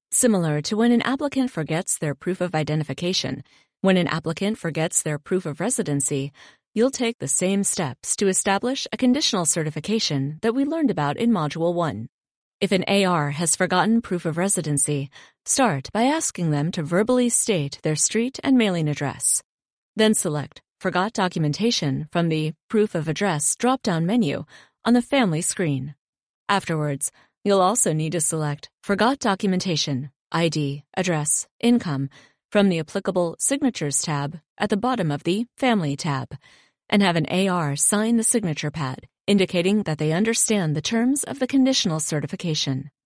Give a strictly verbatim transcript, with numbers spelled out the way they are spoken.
Similar to when an applicant forgets their proof of identification, when an applicant forgets their proof of residency, you'll take the same steps to establish a conditional certification that we learned about in Module one. If an A R has forgotten proof of residency, start by asking them to verbally state their street and mailing address. Then select Forgot Documentation from the Proof of Address drop-down menu on the Family screen. Afterwards, you'll also need to select Forgot Documentation, I D, Address, Income from the applicable Signatures tab at the bottom of the Family tab, and have an A R sign the signature pad, indicating that they understand the terms of the conditional certification.